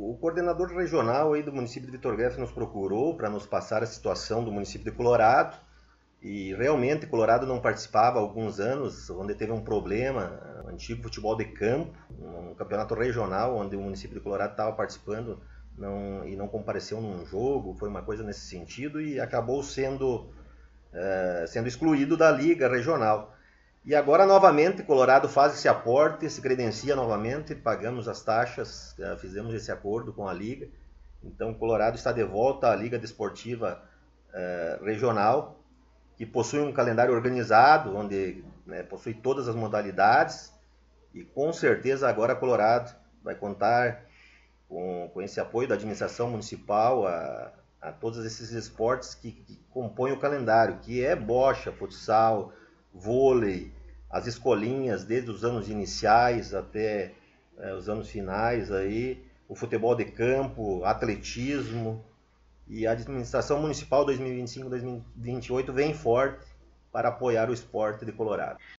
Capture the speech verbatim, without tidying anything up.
o coordenador regional aí do município de Vitor Greff nos procurou para nos passar a situação do município de Colorado. E realmente Colorado não participava há alguns anos, onde teve um problema, um antigo futebol de campo, um campeonato regional, onde o município de Colorado estava participando não, e não compareceu num jogo, foi uma coisa nesse sentido, e acabou sendo, uh, sendo excluído da liga regional. E agora novamente Colorado faz esse aporte, se credencia novamente, pagamos as taxas, uh, fizemos esse acordo com a liga. Então Colorado está de volta à Liga Desportiva uh, Regional, que possui um calendário organizado, onde né, possui todas as modalidades, e com certeza agora Colorado vai contar com, com esse apoio da administração municipal a, a todos esses esportes que, que compõem o calendário, que é bocha, futsal, vôlei, as escolinhas desde os anos iniciais até é, os anos finais, aí, o futebol de campo, atletismo. E a administração municipal dois mil e vinte e cinco dois mil e vinte e oito vem forte para apoiar o esporte de Colorado.